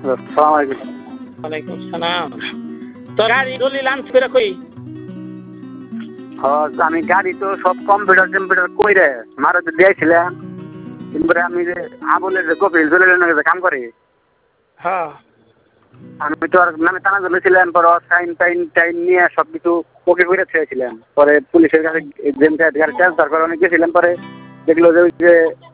আসসালামু আলাইকুম। ওয়ালাইকুম সালাম। তো গাড়ি ডলি লাঞ্চ করে কই? আমি গাড়ি তো সব কম্পিউটার কইরে মারুতি দিয়েছিলাম, কিন্তু আমি যে আবুলের যে কপিল জলিলের কাম করি, হ্যাঁ আমি তো আর নামে টানা ধরেছিলাম, পরে টাইন নিয়ে সবকিছু ওকে করে ছেড়েছিলাম। পরে পুলিশের কাছে গাড়ি ট্রান্সফার করে অনেক গেছিলাম, পরে দেখলো যে